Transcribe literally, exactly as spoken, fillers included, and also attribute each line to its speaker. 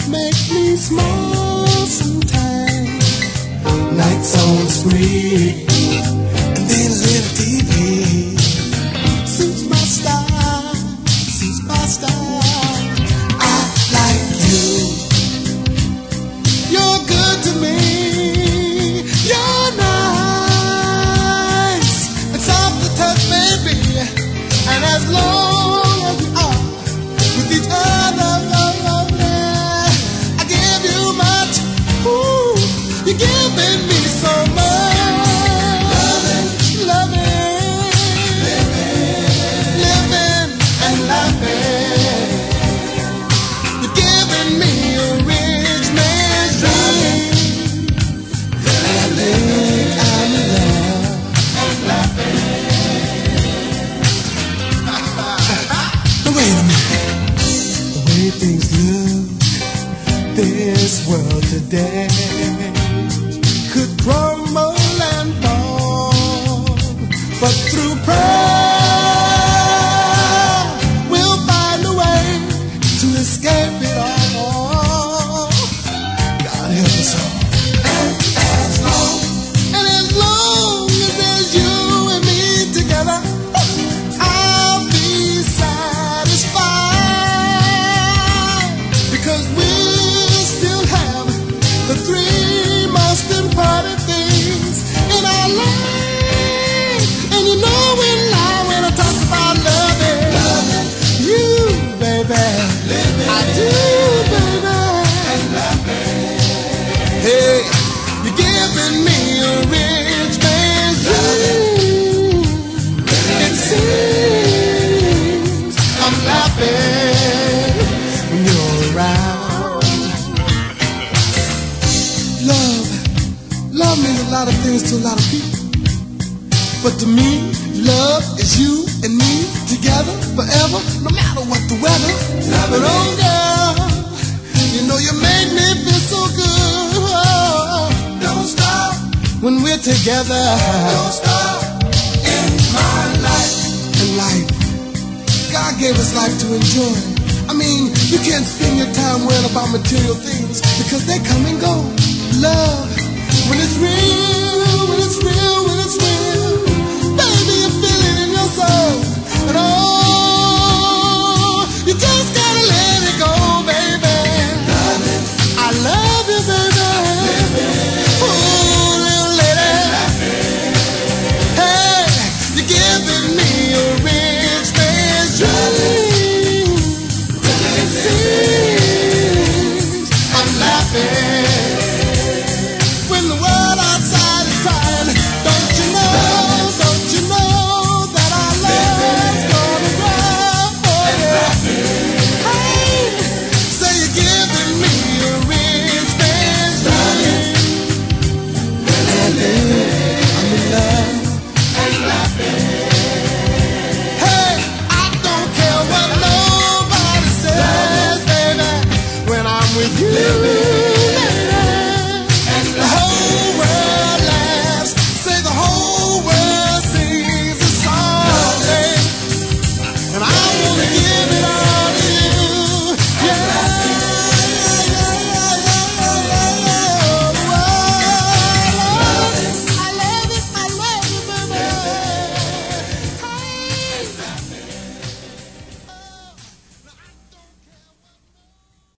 Speaker 1: make me smile sometimes. Nights on the spree, and then a little T V. Suits my style, suits my style. I like you. You're good to me. You're nice and soft to touch, baby. And as long as we are with each other, I give you much. Ooh, you're giving me so much. Loving, loving, living, living and laughing. You're giving me a rich man's dream. Living, I'm in love and laughing. But wait a minute. The way things look, this world today could crumble and fall, but through prayer we'll find a way to escape it all. God help us all. And as long, and as long as there's you and me together, I'll be satisfied, because we still have the three most important things in our life. And you know when I, when I talk about loving, loving you, baby, living, I do, baby, and laughing. Hey, you're giving me a rich man's dream. It seems I'm laughing when you're around. Love, love means a lot of things to a lot of people. But to me, love is you and me together forever, no matter what the weather. But oh girl, you know you make me feel so good. Oh, don't stop when we're together. Don't stop in my life. In life, God gave us life to enjoy. I mean, you can't spend your time worrying about material things, because they come and go. Love, when it's real, when it's real, when it's real, baby, you feel it in your soul. And oh, you just gotta let it go, baby. Loving, I love you, baby. Ooh, little lady. Hey, you're giving me a rich man's dream. It seems I'm laughing when the world outside is crying. Don't you know, don't you know that our love's gonna grow for you? Hey, say you're giving me a rich man's dream. I'm in love and laughing. Hey, I don't care what nobody says, baby, when I'm with you.